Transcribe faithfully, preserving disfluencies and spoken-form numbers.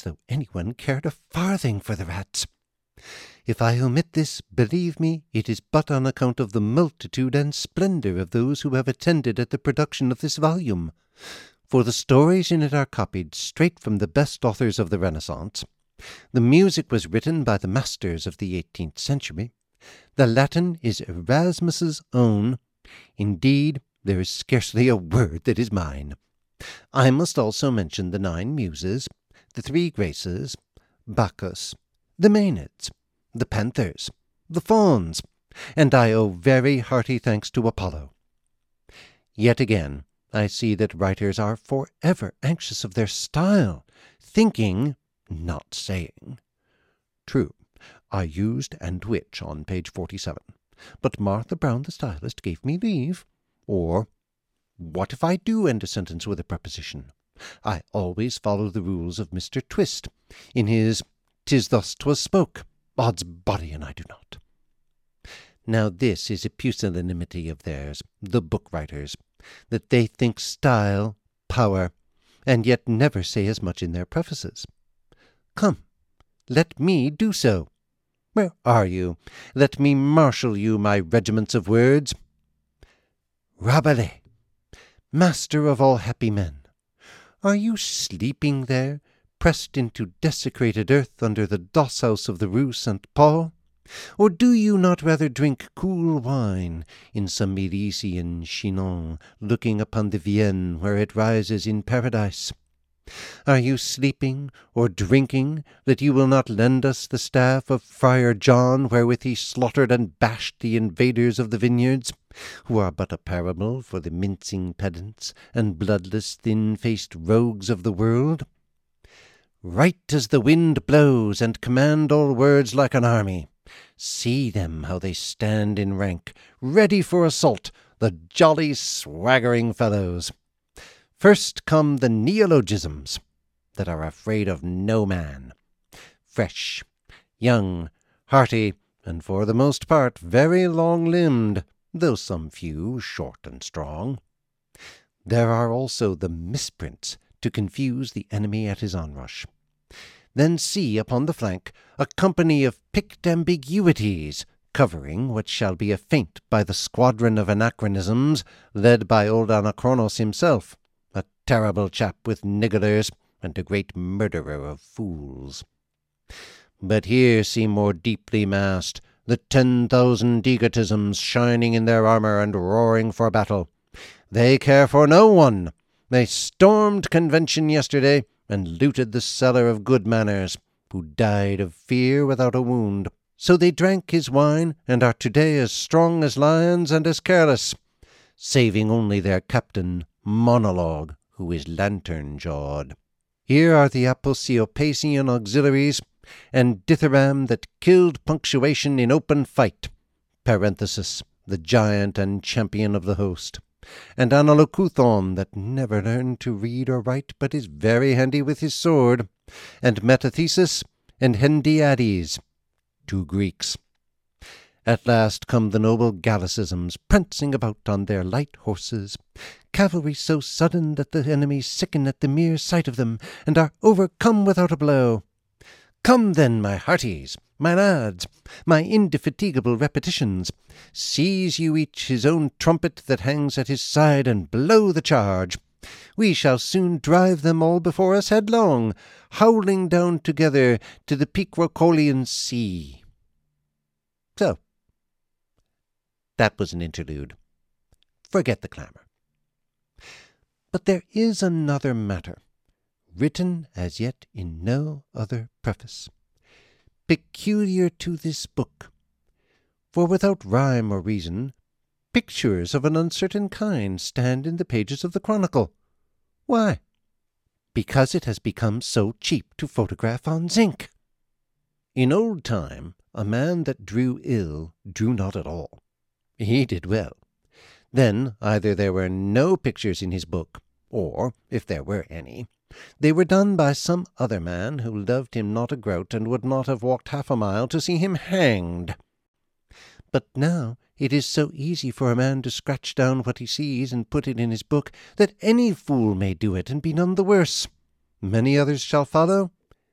though anyone cared a farthing for the rats. If I omit this, believe me, it is but on account of the multitude and splendour of those who have attended at the production of this volume, for the stories in it are copied straight from the best authors of the Renaissance. The music was written by the masters of the eighteenth century. The Latin is Erasmus's own. Indeed, there is scarcely a word that is mine. I must also mention the nine muses, the three graces, Bacchus, the Maenads, the Panthers, the Fauns, and I owe very hearty thanks to Apollo. Yet again, I see that writers are for ever anxious of their style, thinking, not saying. True, I used and which on page forty-seven, but Martha Brown the stylist gave me leave. Or, what if I do end a sentence with a preposition? I always follow the rules of Mister Twist in his "'Tis thus 'twas spoke." Odds body, and I do not. Now this is a pusillanimity of theirs, the book-writers, that they think style power, and yet never say as much in their prefaces. Come, let me do so. Where are you? Let me marshal you, my regiments of words. Rabelais, master of all happy men, are you sleeping there, pressed into desecrated earth under the doss-house of the Rue Saint Paul? Or do you not rather drink cool wine in some Milesian Chinon, looking upon the Vienne where it rises in paradise? Are you sleeping or drinking that you will not lend us the staff of Friar John wherewith he slaughtered and bashed the invaders of the vineyards, who are but a parable for the mincing pedants and bloodless thin-faced rogues of the world? Right as the wind blows, and command all words like an army. See them how they stand in rank, ready for assault, the jolly swaggering fellows. First come the neologisms, that are afraid of no man. Fresh, young, hearty, and for the most part very long-limbed, though some few short and strong. There are also the misprints, to confuse the enemy at his onrush. Then see upon the flank a company of picked ambiguities, covering what shall be a feint by the squadron of anachronisms, led by old Anachronos himself, a terrible chap with nigglers, and a great murderer of fools. But here see more deeply massed the ten thousand egotisms shining in their armour and roaring for battle. They care for no one. They stormed convention yesterday, and looted the cellar of good manners, who died of fear without a wound. So they drank his wine, and are to-day as strong as lions and as careless, saving only their captain, Monologue, who is lantern-jawed. Here are the Aposiopacian auxiliaries, and Dithyram that killed punctuation in open fight, parenthesis, the giant and champion of the host, and Anolocuthon that never learned to read or write, but is very handy with his sword, and Metathesis and Hendiades, two Greeks. At last come the noble Gallicisms, prancing about on their light horses, cavalry so sudden that the enemy sicken at the mere sight of them, and are overcome without a blow. Come then, my hearties, my lads, my indefatigable repetitions, seize you each his own trumpet that hangs at his side, and blow the charge. We shall soon drive them all before us headlong, howling down together to the Picrocolian sea. So, that was an interlude. Forget the clamour. But there is another matter, written as yet in no other preface, peculiar to this book, for without rhyme or reason, pictures of an uncertain kind stand in the pages of the Chronicle. Why? Because it has become so cheap to photograph on zinc. In old time, a man that drew ill drew not at all. He did well. Then either there were no pictures in his book, or, if there were any, they were done by some other man who loved him not a groat and would not have walked half a mile to see him hanged. But now it is so easy for a man to scratch down what he sees and put it in his book that any fool may do it and be none the worse. Many others shall follow,